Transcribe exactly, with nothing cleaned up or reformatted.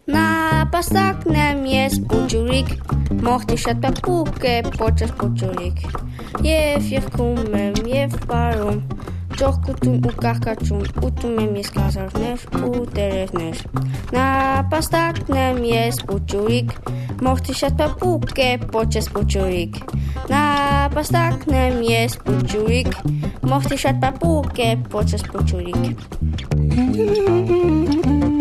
Նապաստակն եմ ես պուջուրիկ, մոխտի շատ պապուկ է պոչս պուջուրիկ, և եղքում եմ և բարում, ճողկուտում ու կաղկաչում, ուտում եմ ես գազարներ ու տերևներ, նապաստակն եմ ես պուջուրիկ, մոխտի շատ պապուկ է պոչս պուջուրիկ, նապաստակն եմ ես պուջուրիկ, մոխտի շատ պապուկ է պոչս պուջուրիկ.